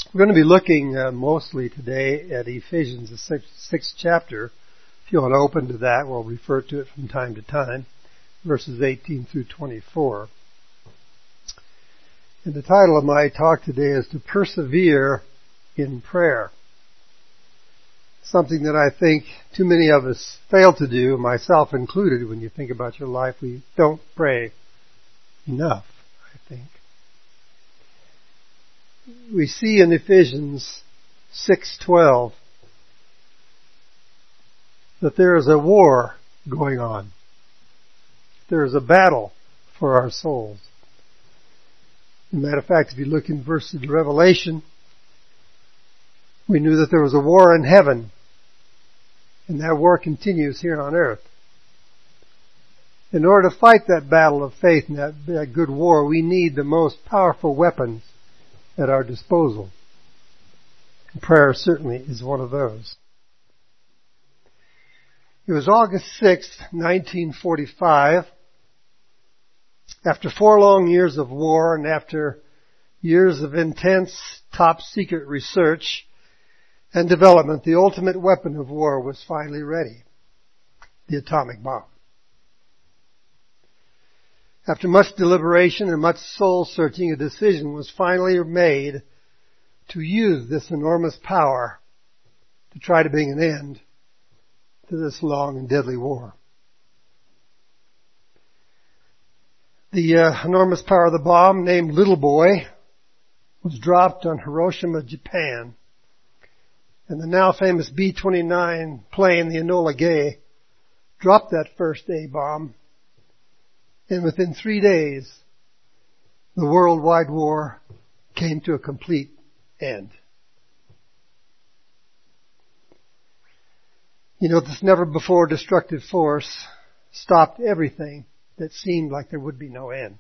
We're going to be looking mostly today at Ephesians, the sixth chapter. If you want to open to that, we'll refer to it from time to time, verses 18 through 24. And the title of my talk today is To Persevere in Prayer. Something that I think too many of us fail to do, myself included. When you think about your life, we don't pray enough, I think. We see in Ephesians 6:12 that there is a war going on. There is a battle for our souls. As a matter of fact, if you look in verses of Revelation, we knew that there was a war in heaven, and that war continues here on earth. In order to fight that battle of faith and that good war, we need the most powerful weapons at our disposal. And prayer certainly is one of those. It was August 6th, 1945. After 4 long years of war and after years of intense top secret research and development, the ultimate weapon of war was finally ready. The atomic bomb. After much deliberation and much soul searching, a decision was finally made to use this enormous power to try to bring an end to this long and deadly war. The enormous power of the bomb, named Little Boy, was dropped on Hiroshima, Japan. And the now famous B-29 plane, the Enola Gay, dropped that first A-bomb. And within 3 days, the worldwide war came to a complete end. You know, this never-before destructive force stopped everything that seemed like there would be no end.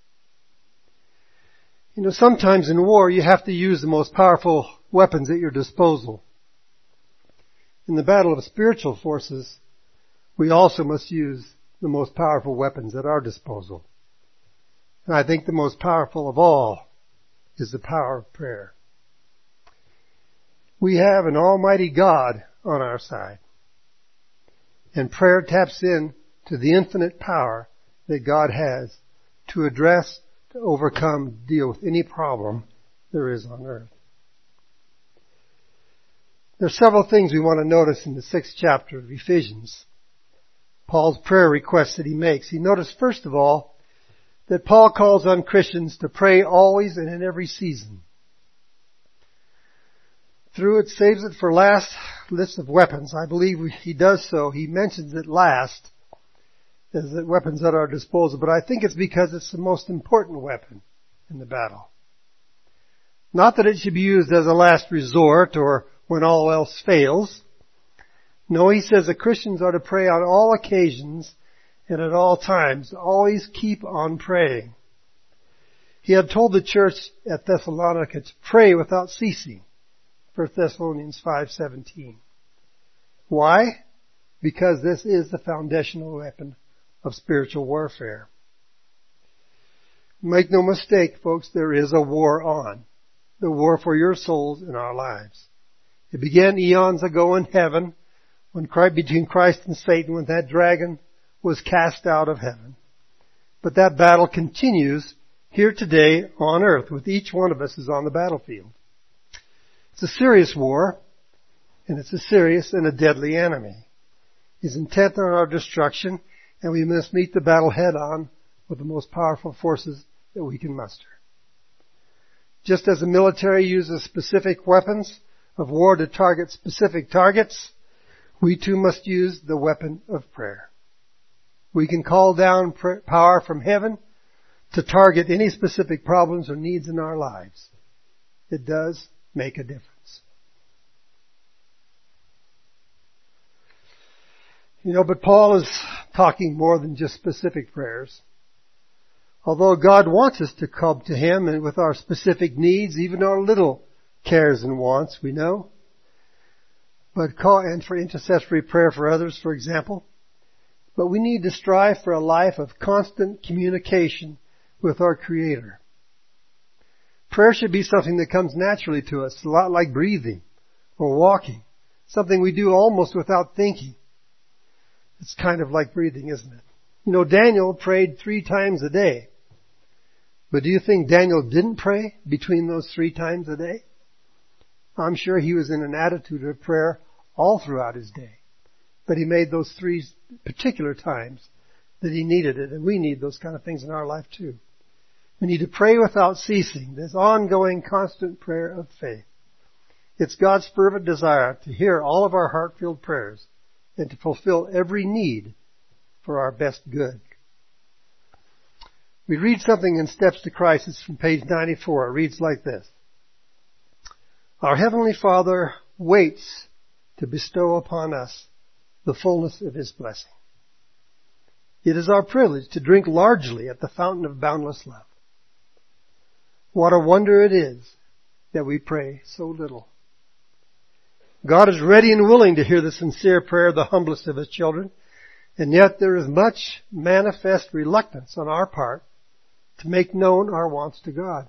You know, sometimes in war, you have to use the most powerful weapons at your disposal. In the battle of spiritual forces, we also must use the most powerful weapons at our disposal. And I think the most powerful of all is the power of prayer. We have an almighty God on our side. And prayer taps in to the infinite power that God has to address, to overcome, deal with any problem there is on earth. There are several things we want to notice in the 6th chapter of Ephesians. Paul's prayer requests that he makes. He noticed, first of all, that Paul calls on Christians to pray always and in every season. Through it saves it for last list of weapons. I believe he does so. He mentions it last as the weapons at our disposal, but I think it's because it's the most important weapon in the battle. Not that it should be used as a last resort or when all else fails. No, he says that Christians are to pray on all occasions and at all times. Always keep on praying. He had told the church at Thessalonica to pray without ceasing. 1 Thessalonians 5:17. Why? Because this is the foundational weapon of spiritual warfare. Make no mistake, folks, there is a war on. The war for your souls and our lives. It began eons ago in heaven, between Christ and Satan, when that dragon was cast out of heaven. But that battle continues here today on earth, with each one of us is on the battlefield. It's a serious war, and it's a serious and a deadly enemy. He's intent on our destruction, and we must meet the battle head on with the most powerful forces that we can muster. Just as the military uses specific weapons of war to target specific targets, we too must use the weapon of prayer. We can call down power from heaven to target any specific problems or needs in our lives. It does make a difference. You know, but Paul is talking more than just specific prayers. Although God wants us to come to Him and with our specific needs, even our little cares and wants, we know. But and for intercessory prayer for others, for example. But we need to strive for a life of constant communication with our Creator. Prayer should be something that comes naturally to us, a lot like breathing or walking, something we do almost without thinking. It's kind of like breathing, isn't it? You know, Daniel prayed 3 times a day. But do you think Daniel didn't pray between those 3 times a day? I'm sure he was in an attitude of prayer all throughout his day. But he made those 3 particular times that he needed it. And we need those kind of things in our life too. We need to pray without ceasing, this ongoing, constant prayer of faith. It's God's fervent desire to hear all of our heart-filled prayers and to fulfill every need for our best good. We read something in Steps to Christ. It's from page 94. It reads like this. Our Heavenly Father waits to bestow upon us the fullness of His blessing. It is our privilege to drink largely at the fountain of boundless love. What a wonder it is that we pray so little. God is ready and willing to hear the sincere prayer of the humblest of His children, and yet there is much manifest reluctance on our part to make known our wants to God.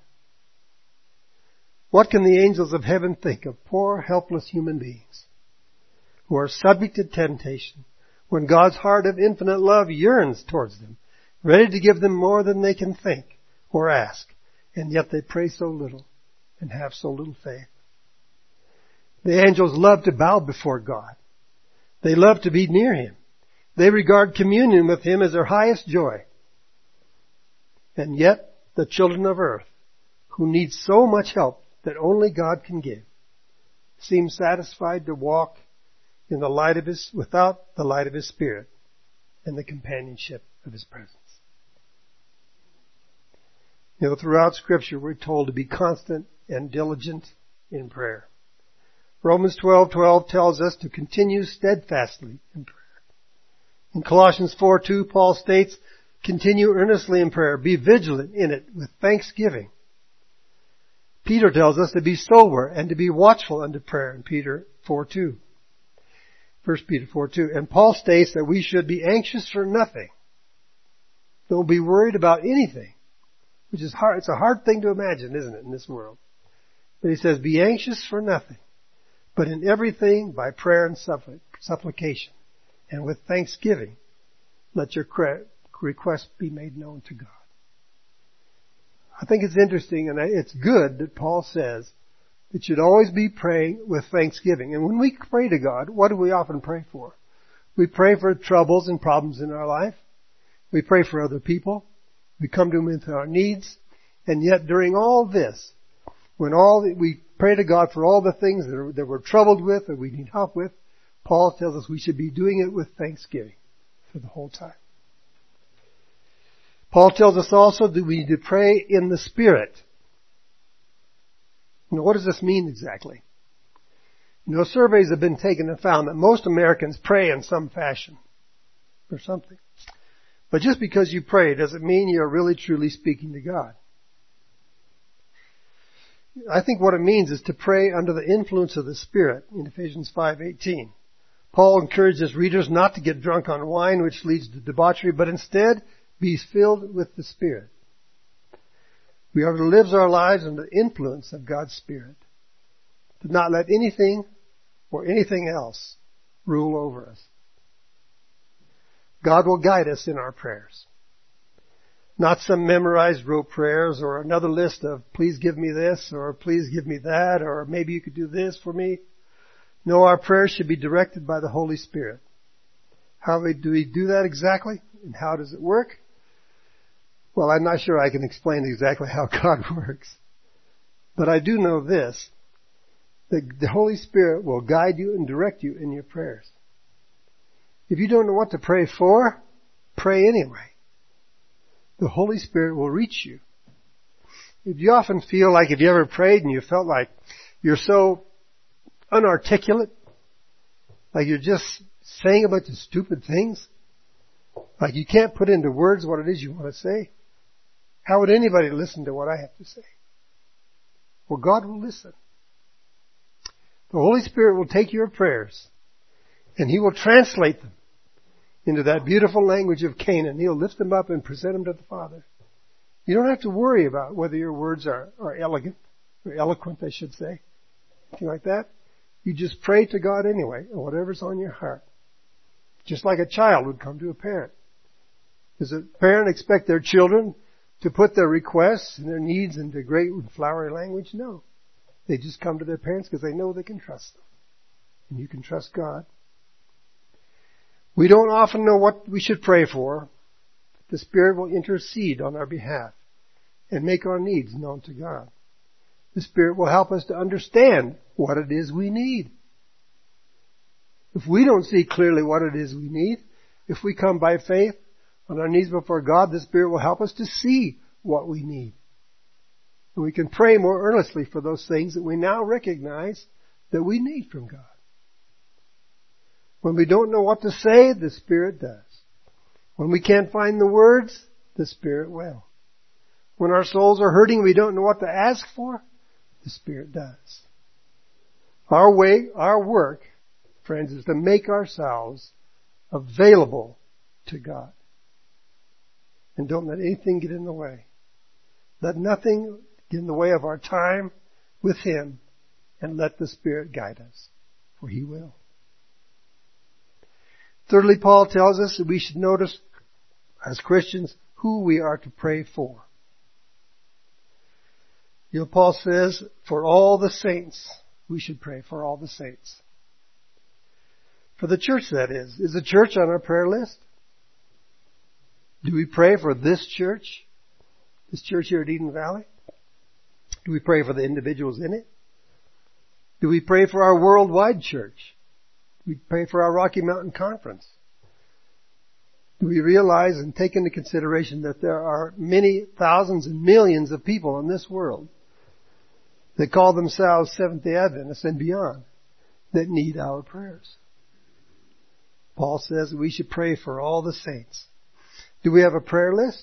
What can the angels of heaven think of poor, helpless human beings who are subject to temptation when God's heart of infinite love yearns towards them, ready to give them more than they can think or ask, and yet they pray so little and have so little faith? The angels love to bow before God. They love to be near Him. They regard communion with Him as their highest joy. And yet, the children of earth, who need so much help that only God can give, seem satisfied to walk in the light of without the light of His Spirit and the companionship of His presence. You know, throughout Scripture, we're told to be constant and diligent in prayer. Romans 12:12 tells us to continue steadfastly in prayer. In Colossians 4:2, Paul states, continue earnestly in prayer. Be vigilant in it with thanksgiving. Peter tells us to be sober and to be watchful unto prayer in Peter 4:2. 1 Peter 4:2. And Paul states that we should be anxious for nothing. Don't be worried about anything. Which is hard. It's a hard thing to imagine, isn't it, in this world? But he says, be anxious for nothing, but in everything by prayer and supplication. And with thanksgiving, let your requests be made known to God. I think it's interesting and it's good that Paul says that you should always be praying with thanksgiving. And when we pray to God, what do we often pray for? We pray for troubles and problems in our life. We pray for other people. We come to Him with our needs. And yet during all this, when we pray to God for all the things that we're troubled with or we need help with, Paul tells us we should be doing it with thanksgiving for the whole time. Paul tells us also that we need to pray in the Spirit. You know, what does this mean exactly? You know, surveys have been taken and found that most Americans pray in some fashion or something. But just because you pray doesn't mean you're really truly speaking to God. I think what it means is to pray under the influence of the Spirit in Ephesians 5:18. Paul encouraged his readers not to get drunk on wine, which leads to debauchery, but instead be filled with the Spirit. We are to live our lives under the influence of God's Spirit, to not let anything or anything else rule over us. God will guide us in our prayers. Not some memorized rote prayers or another list of please give me this or please give me that or maybe you could do this for me. No, our prayers should be directed by the Holy Spirit. How do we do that exactly? And how does it work? Well, I'm not sure I can explain exactly how God works. But I do know this, that the Holy Spirit will guide you and direct you in your prayers. If you don't know what to pray for, pray anyway. The Holy Spirit will reach you. If you often feel like, if you ever prayed and you felt like you're so unarticulate, like you're just saying a bunch of stupid things, like you can't put into words what it is you want to say, how would anybody listen to what I have to say? Well, God will listen. The Holy Spirit will take your prayers and He will translate them into that beautiful language of Canaan. He'll lift them up and present them to the Father. You don't have to worry about whether your words are elegant, or eloquent, I should say. Anything like that. You just pray to God anyway, or whatever's on your heart. Just like a child would come to a parent. Does a parent expect their children to put their requests and their needs into great and flowery language? No. They just come to their parents because they know they can trust them. And you can trust God. We don't often know what we should pray for. The Spirit will intercede on our behalf and make our needs known to God. The Spirit will help us to understand what it is we need. If we don't see clearly what it is we need, if we come by faith on our knees before God, the Spirit will help us to see what we need. And we can pray more earnestly for those things that we now recognize that we need from God. When we don't know what to say, the Spirit does. When we can't find the words, the Spirit will. When our souls are hurting, we don't know what to ask for, the Spirit does. Our work, friends, is to make ourselves available to God. And don't let anything get in the way. Let nothing get in the way of our time with Him, and let the Spirit guide us, for He will. Thirdly, Paul tells us that we should notice, as Christians, who we are to pray for. You know, Paul says, for all the saints, we should pray for all the saints. For the church, that is. Is the church on our prayer list? Do we pray for this church here at Eden Valley? Do we pray for the individuals in it? Do we pray for our worldwide church? Do we pray for our Rocky Mountain Conference? Do we realize and take into consideration that there are many thousands and millions of people in this world that call themselves Seventh-day Adventists and beyond that need our prayers? Paul says that we should pray for all the saints. Do we have a prayer list?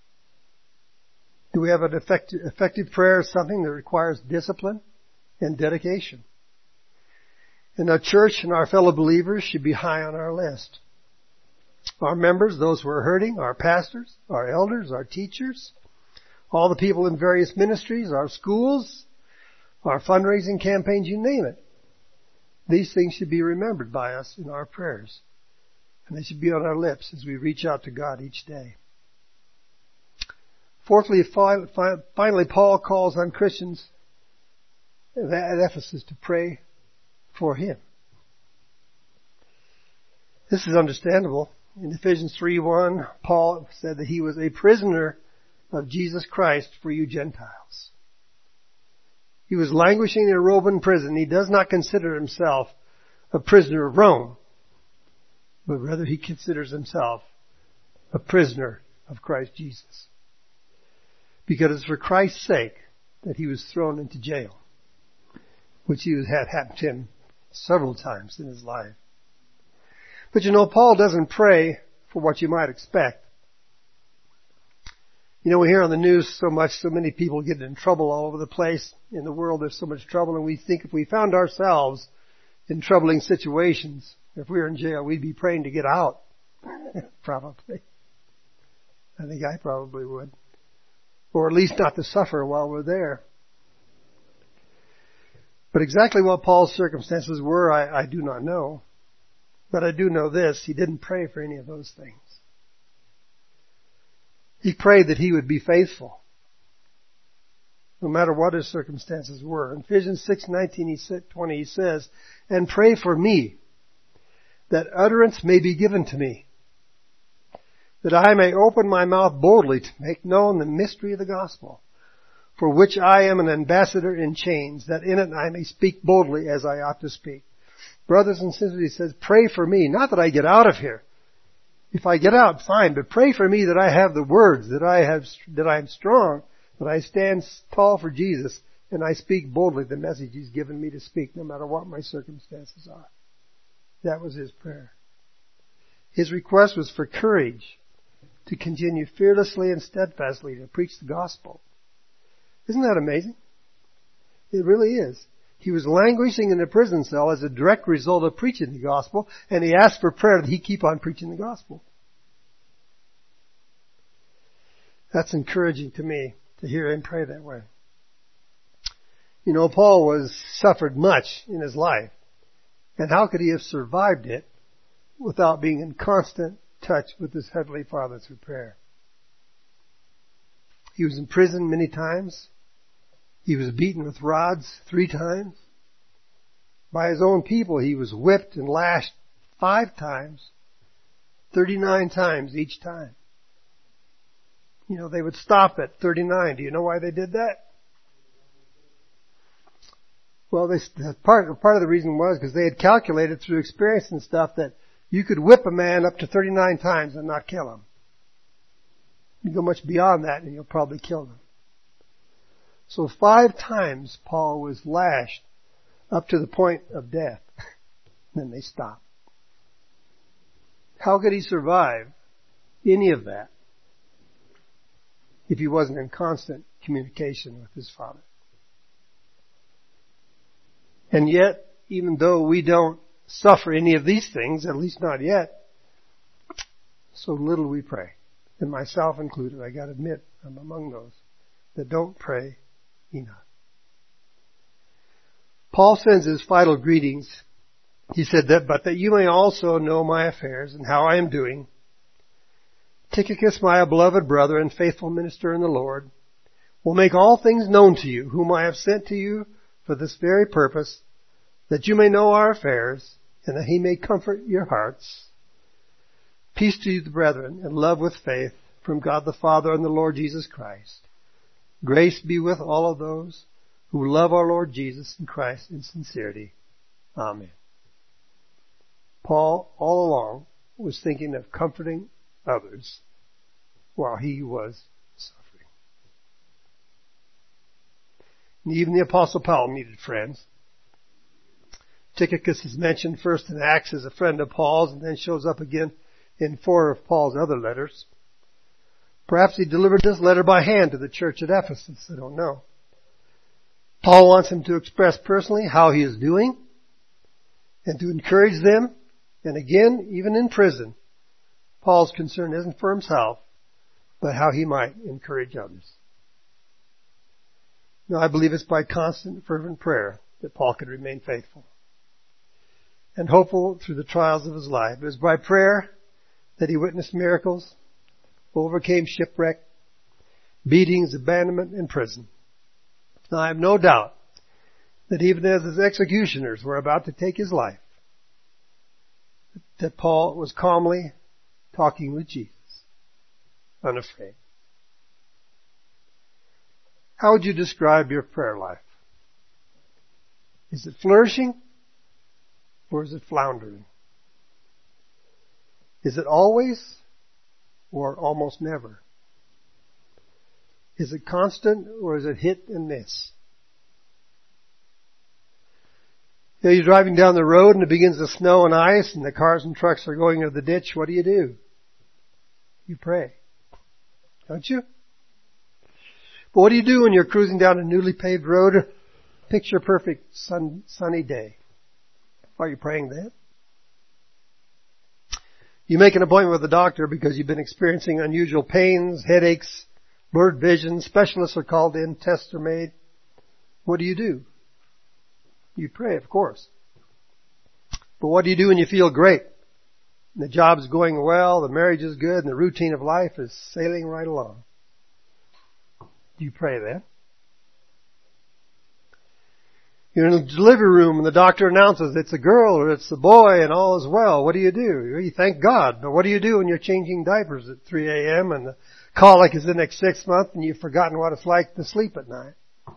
Do we have an effective prayer, something that requires discipline and dedication? And our church and our fellow believers should be high on our list. Our members, those who are hurting, our pastors, our elders, our teachers, all the people in various ministries, our schools, our fundraising campaigns, you name it. These things should be remembered by us in our prayers. And they should be on our lips as we reach out to God each day. Fourthly, finally, Paul calls on Christians at Ephesus to pray for him. This is understandable. In Ephesians 3:1, Paul said that he was a prisoner of Jesus Christ for you Gentiles. He was languishing in a Roman prison. He does not consider himself a prisoner of Rome, but rather he considers himself a prisoner of Christ Jesus. Because it's for Christ's sake that he was thrown into jail, which had happened to him several times in his life. But you know, Paul doesn't pray for what you might expect. You know, we hear on the news so many people get in trouble all over the place. In the world there's so much trouble, and we think if we found ourselves in troubling situations, if we were in jail, we'd be praying to get out. Probably. I think I probably would. Or at least not to suffer while we're there. But exactly what Paul's circumstances were, I do not know. But I do know this, he didn't pray for any of those things. He prayed that he would be faithful, no matter what his circumstances were. In Ephesians 6:19-20 he says, and pray for me, that utterance may be given to me, that I may open my mouth boldly to make known the mystery of the gospel, for which I am an ambassador in chains, that in it I may speak boldly as I ought to speak. Brothers and sisters, he says, pray for me, not that I get out of here. If I get out, fine, but pray for me that I have the words, that I am strong, that I stand tall for Jesus, and I speak boldly the message he's given me to speak, no matter what my circumstances are. That was his prayer. His request was for courage to continue fearlessly and steadfastly to preach the gospel. Isn't that amazing? It really is. He was languishing in a prison cell as a direct result of preaching the gospel, and he asked for prayer that he keep on preaching the gospel. That's encouraging to me to hear him pray that way. You know, Paul suffered much in his life. And how could he have survived it without being in constant touch with his Heavenly Father through prayer? He was in prison many times. He was beaten with rods 3 times. By his own people, he was whipped and lashed 5 times, 39 times each time. You know, they would stop at 39. Do you know why they did that? Well, part of the reason was because they had calculated through experience and stuff that you could whip a man up to 39 times and not kill him. You go much beyond that and you'll probably kill them. So 5 times Paul was lashed up to the point of death. Then they stopped. How could he survive any of that if he wasn't in constant communication with his Father? And yet, even though we don't suffer any of these things, at least not yet, so little we pray. And myself included, I gotta admit, I'm among those that don't pray enough. Paul sends his final greetings. He said but that you may also know my affairs and how I am doing. Tychicus, my beloved brother and faithful minister in the Lord, will make all things known to you, whom I have sent to you for this very purpose, that you may know our affairs, and that he may comfort your hearts. Peace to you, the brethren, and love with faith from God the Father and the Lord Jesus Christ. Grace be with all of those who love our Lord Jesus and Christ in sincerity. Amen. Paul, all along, was thinking of comforting others while he was suffering. And even the Apostle Paul needed friends. Tychicus is mentioned first in Acts as a friend of Paul's and then shows up again in 4 of Paul's other letters. Perhaps he delivered this letter by hand to the church at Ephesus. I don't know. Paul wants him to express personally how he is doing and to encourage them. And again, even in prison, Paul's concern isn't for himself, but how he might encourage others. Now, I believe it's by constant, fervent prayer that Paul could remain faithful and hopeful through the trials of his life. It was by prayer that he witnessed miracles, overcame shipwreck, beatings, abandonment, and prison. Now, I have no doubt that even as his executioners were about to take his life, that Paul was calmly talking with Jesus, unafraid. How would you describe your prayer life? Is it flourishing or is it floundering? Is it always or almost never? Is it constant or is it hit and miss? You know, you're driving down the road and it begins to snow and ice and the cars and trucks are going into the ditch. What do? You pray. Don't you? But what do you do when you're cruising down a newly paved road? Picture perfect sunny day. Are you praying then? You make an appointment with the doctor because you've been experiencing unusual pains, headaches, blurred vision. Specialists are called in, tests are made. What do? You pray, of course. But what do you do when you feel great? The job's going well, the marriage is good, and the routine of life is sailing right along. Do you pray then? You're in the delivery room and the doctor announces it's a girl or it's a boy and all is well. What do? You thank God. But what do you do when you're changing diapers at 3 a.m. and the colic is the next 6 months and you've forgotten what it's like to sleep at night?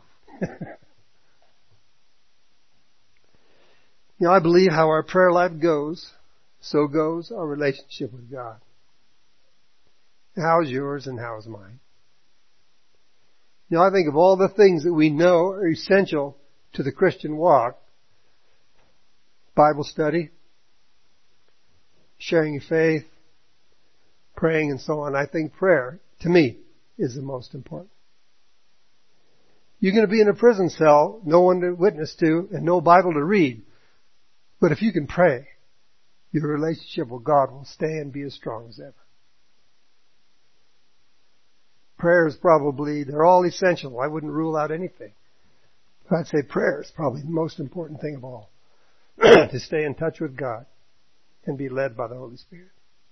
You know, I believe how our prayer life goes, so goes our relationship with God. How is yours and how is mine? You know, I think of all the things that we know are essential to the Christian walk: Bible study, sharing your faith, praying, and so on. I think prayer, to me, is the most important. You're going to be in a prison cell, no one to witness to, and no Bible to read. But if you can pray, your relationship with God will stay and be as strong as ever. prayer is probably, they're all essential. I wouldn't rule out anything. I'd say prayer is probably the most important thing of all. To stay in touch with God and be led by the Holy Spirit.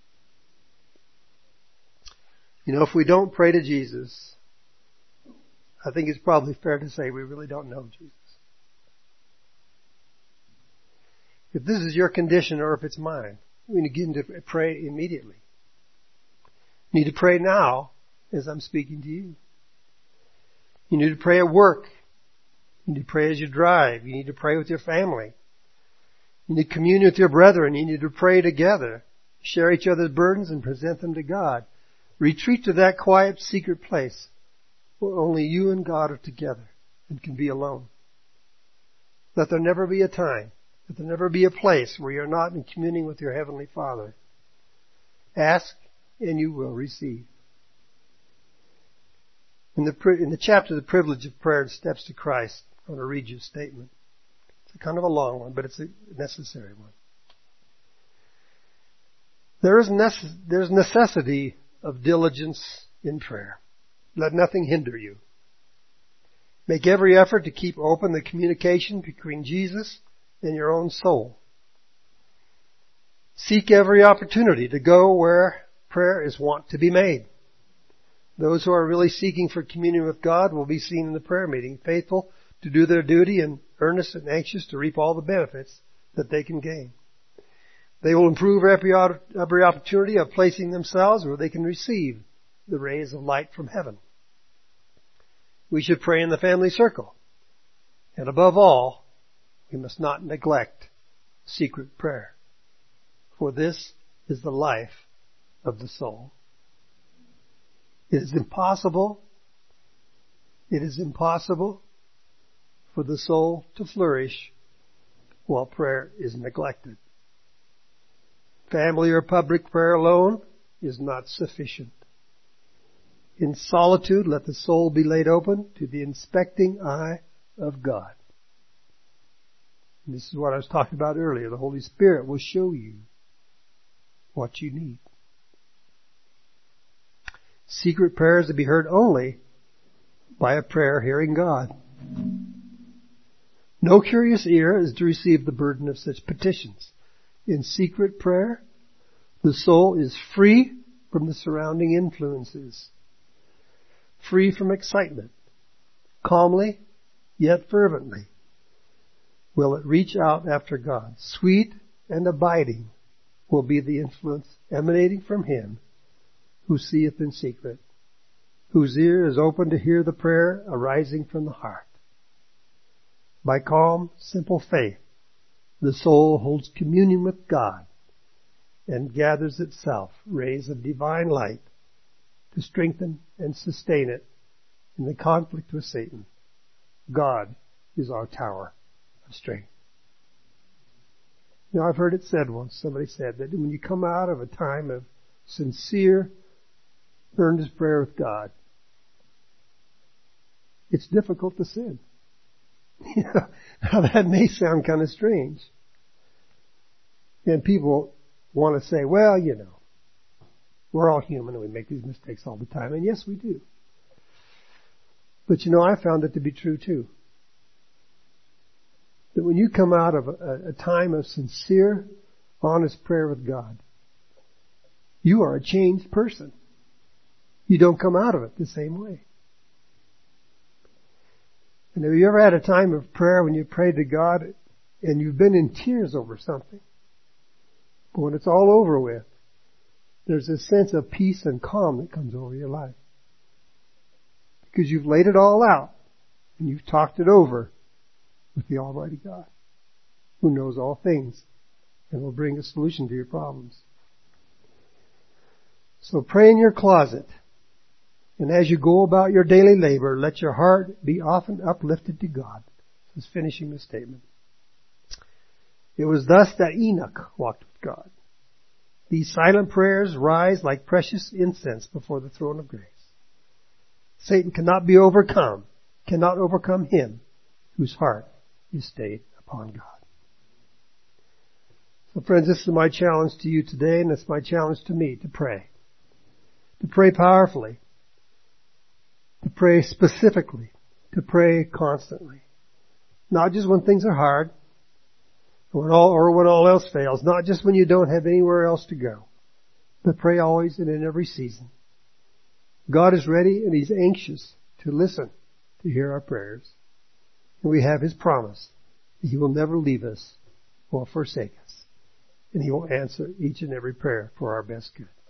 You know, if we don't pray to Jesus, I think it's probably fair to say we really don't know Jesus. If this is your condition or if it's mine, we need to pray immediately. You need to pray now as I'm speaking to you. You need to pray at work. You need to pray as you drive. You need to pray with your family. You need to commune with your brethren. You need to pray together. Share each other's burdens and present them to God. Retreat to that quiet, secret place where only you and God are together and can be alone. Let there never be a time, let there never be a place where you're not in communing with your Heavenly Father. Ask and you will receive. In the chapter, The Privilege of Prayer and Steps to Christ, I want to read you a statement. It's kind of a long one, but it's a necessary one. There's necessity of diligence in prayer. Let nothing hinder you. Make every effort to keep open the communication between Jesus and your own soul. Seek every opportunity to go where prayer is wont to be made. Those who are really seeking for communion with God will be seen in the prayer meeting, faithful to do their duty and earnest and anxious to reap all the benefits that they can gain. They will improve every opportunity of placing themselves where they can receive the rays of light from heaven. We should pray in the family circle. And above all, we must not neglect secret prayer. For this is the life of the soul. It is impossible for the soul to flourish while prayer is neglected. Family or public prayer alone is not sufficient. In solitude, let the soul be laid open to the inspecting eye of God. And this is what I was talking about earlier. The Holy Spirit will show you what you need. Secret prayer is to be heard only by a prayer hearing God. No curious ear is to receive the burden of such petitions. In secret prayer, the soul is free from the surrounding influences, free from excitement. Calmly, yet fervently, will it reach out after God. Sweet and abiding will be the influence emanating from Him who seeth in secret, whose ear is open to hear the prayer arising from the heart. By calm, simple faith, the soul holds communion with God and gathers itself rays of divine light to strengthen and sustain it in the conflict with Satan. God is our tower of strength. You know, I've heard it said once, somebody said that when you come out of a time of sincere, earnest prayer with God, it's difficult to sin. Now that may sound kind of strange. And people want to say, well, you know, we're all human and we make these mistakes all the time. And yes, we do. But you know, I found it to be true too. That when you come out of a time of sincere, honest prayer with God, you are a changed person. You don't come out of it the same way. And have you ever had a time of prayer when you prayed to God and you've been in tears over something? But when it's all over with, there's a sense of peace and calm that comes over your life. Because you've laid it all out and you've talked it over with the Almighty God, who knows all things and will bring a solution to your problems. So pray in your closet. And as you go about your daily labor, let your heart be often uplifted to God. This is finishing the statement. It was thus that Enoch walked with God. These silent prayers rise like precious incense before the throne of grace. Satan cannot be overcome, cannot overcome him whose heart is stayed upon God. So friends, this is my challenge to you today, and it's my challenge to me to pray. To pray powerfully. to pray specifically, to pray constantly. Not just when things are hard, or when all else fails, not just when you don't have anywhere else to go, but pray always and in every season. God is ready and He's anxious to listen, to hear our prayers. And we have His promise that He will never leave us or forsake us. And He will answer each and every prayer for our best good.